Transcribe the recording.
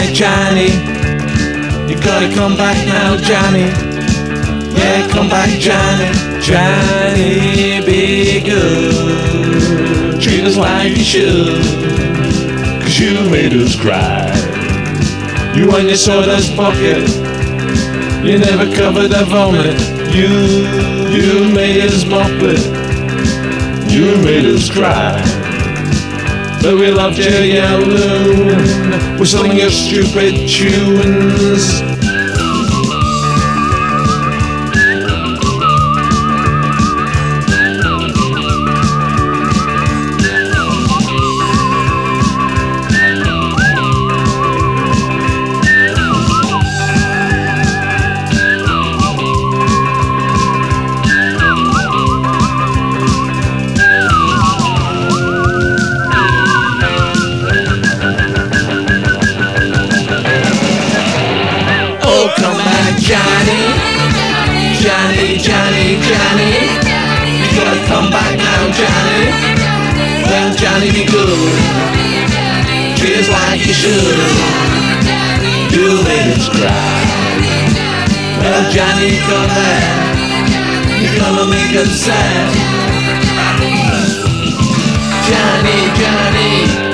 back, Johnny. You gotta come back now, Johnny. Yeah, come back, Johnny. Johnny, be good. Treat us like you should. 'Cause you made us cry. You and your sawdust pocket. You never covered a vomit. You made us mop it. You made us cry. But we loved your yellow. We're selling your stupid tunes. Come back, Johnny. Johnny, Johnny, Johnny. You gotta come back now, Johnny. Well, Johnny, be good. Treat us like you should. You made us cry. Well, Johnny, come back. You're gonna make us sad. Johnny, Johnny.